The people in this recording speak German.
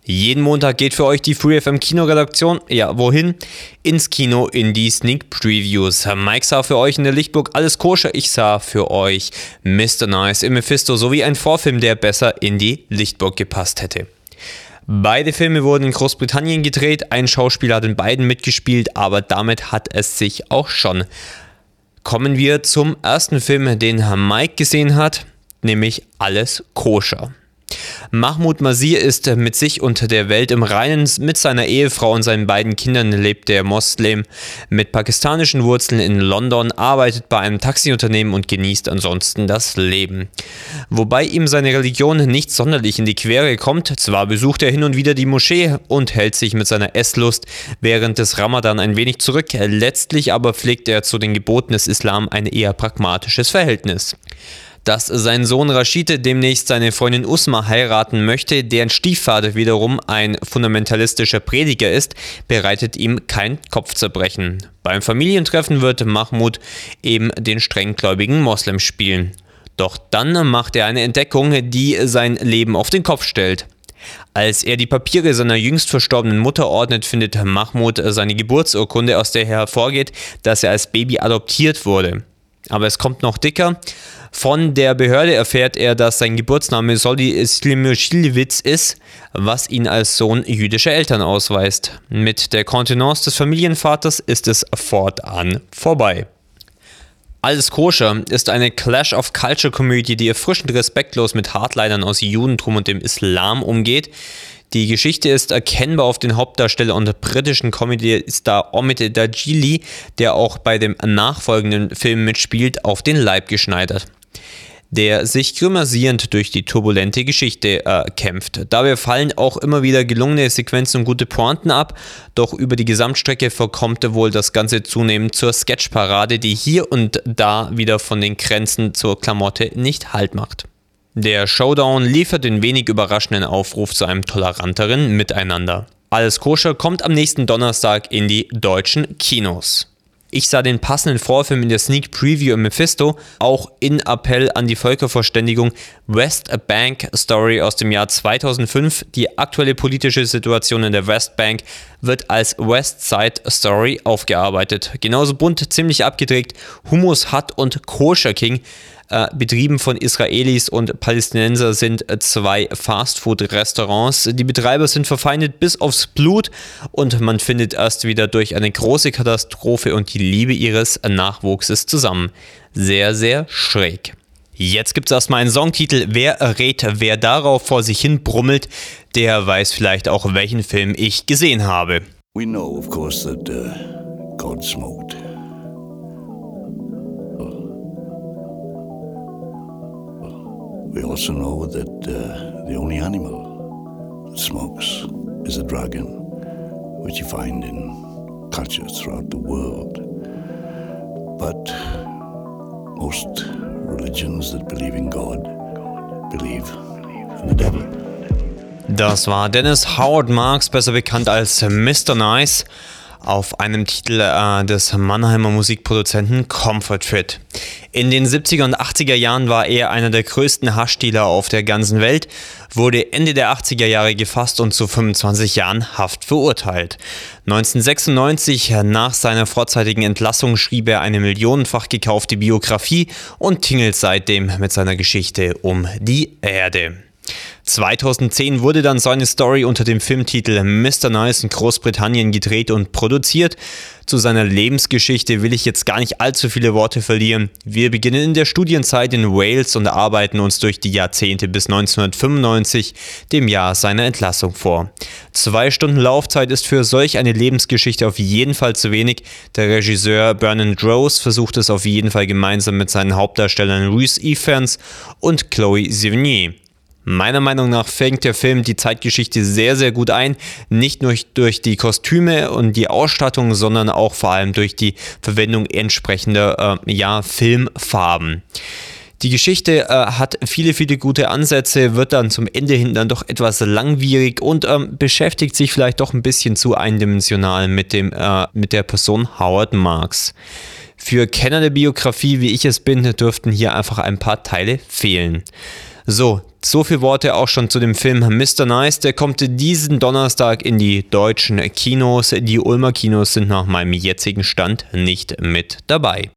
Jeden Montag geht für euch die FreeFM Kinoredaktion, ja wohin? Ins Kino, in die Sneak Previews. Mike sah für euch in der Lichtburg Alles Koscher, ich sah für euch Mr. Nice im Mephisto sowie ein Vorfilm, der besser in die Lichtburg gepasst hätte. Beide Filme wurden in Großbritannien gedreht, ein Schauspieler hat in beiden mitgespielt, aber damit hat es sich auch schon. Kommen wir zum ersten Film, den Mike gesehen hat, nämlich Alles Koscher. Mahmoud Masih ist mit sich und der Welt im Reinen. Mit seiner Ehefrau und seinen beiden Kindern lebt der Moslem mit pakistanischen Wurzeln in London, arbeitet bei einem Taxiunternehmen und genießt ansonsten das Leben. Wobei ihm seine Religion nicht sonderlich in die Quere kommt. Zwar besucht er hin und wieder die Moschee und hält sich mit seiner Esslust während des Ramadan ein wenig zurück. Letztlich aber pflegt er zu den Geboten des Islam ein eher pragmatisches Verhältnis. Dass sein Sohn Rashid demnächst seine Freundin Usma heiraten möchte, deren Stiefvater wiederum ein fundamentalistischer Prediger ist, bereitet ihm kein Kopfzerbrechen. Beim Familientreffen wird Mahmoud eben den strenggläubigen Moslem spielen. Doch dann macht er eine Entdeckung, die sein Leben auf den Kopf stellt. Als er die Papiere seiner jüngst verstorbenen Mutter ordnet, findet Mahmoud seine Geburtsurkunde, aus der hervorgeht, dass er als Baby adoptiert wurde. Aber es kommt noch dicker. Von der Behörde erfährt er, dass sein Geburtsname Solly Slimyshilewitz ist, was ihn als Sohn jüdischer Eltern ausweist. Mit der Kontenance des Familienvaters ist es fortan vorbei. Alles Koscher ist eine Clash-of-Culture-Komödie, die erfrischend respektlos mit Hardlinern aus Judentum und dem Islam umgeht. Die Geschichte ist erkennbar auf den Hauptdarsteller und britischen Comedy-Star Omid Djalili, der auch bei dem nachfolgenden Film mitspielt, auf den Leib geschneidert, der sich grimassierend durch die turbulente Geschichte kämpft. Dabei fallen auch immer wieder gelungene Sequenzen und gute Pointen ab, doch über die Gesamtstrecke verkommt wohl das Ganze zunehmend zur Sketchparade, die hier und da wieder von den Grenzen zur Klamotte nicht Halt macht. Der Showdown liefert den wenig überraschenden Aufruf zu einem toleranteren Miteinander. Alles Koscher kommt am nächsten Donnerstag in die deutschen Kinos. Ich sah den passenden Vorfilm in der Sneak Preview im Mephisto, auch in Appell an die Völkerverständigung West Bank Story aus dem Jahr 2005. Die aktuelle politische Situation in der Westbank wird als West Side Story aufgearbeitet. Genauso bunt, ziemlich abgedreht, Hummus Hut und Kosher King, betrieben von Israelis und Palästinenser, sind zwei Fastfood-Restaurants. Die Betreiber sind verfeindet bis aufs Blut und man findet erst wieder durch eine große Katastrophe und die Liebe ihres Nachwuchses zusammen. Sehr, sehr schräg. Jetzt gibt es erstmal einen Songtitel. Wer errät, wer darauf vor sich hin brummelt, der weiß vielleicht auch, welchen Film ich gesehen habe. We know, of course, that God smoked. We also know that the only animal that smokes is a dragon, which you find in cultures throughout the world. But most religions that believe in God believe in the devil. Das war Dennis Howard Marks, besser bekannt als Mr. Nice, auf einem Titel des Mannheimer Musikproduzenten Comfort Fit. In den 70er und 80er Jahren war er einer der größten Haschdealer auf der ganzen Welt, wurde Ende der 80er Jahre gefasst und zu 25 Jahren Haft verurteilt. 1996, nach seiner vorzeitigen Entlassung, schrieb er eine millionenfach gekaufte Biografie und tingelt seitdem mit seiner Geschichte um die Erde. 2010 wurde dann seine Story unter dem Filmtitel Mr. Nice in Großbritannien gedreht und produziert. Zu seiner Lebensgeschichte will ich jetzt gar nicht allzu viele Worte verlieren. Wir beginnen in der Studienzeit in Wales und arbeiten uns durch die Jahrzehnte bis 1995, dem Jahr seiner Entlassung, vor. 2 Stunden Laufzeit ist für solch eine Lebensgeschichte auf jeden Fall zu wenig. Der Regisseur Bernard Rose versucht es auf jeden Fall gemeinsam mit seinen Hauptdarstellern Rhys Ifans und Chloe Sevigny. Meiner Meinung nach fängt der Film die Zeitgeschichte sehr, sehr gut ein. Nicht nur durch die Kostüme und die Ausstattung, sondern auch vor allem durch die Verwendung entsprechender Filmfarben. Die Geschichte hat viele, viele gute Ansätze, wird dann zum Ende hin dann doch etwas langwierig und beschäftigt sich vielleicht doch ein bisschen zu eindimensional mit der Person Howard Marks. Für Kenner der Biografie, wie ich es bin, dürften hier einfach ein paar Teile fehlen. So, So viel Worte auch schon zu dem Film Mr. Nice. Der kommt diesen Donnerstag in die deutschen Kinos. Die Ulmer Kinos sind nach meinem jetzigen Stand nicht mit dabei.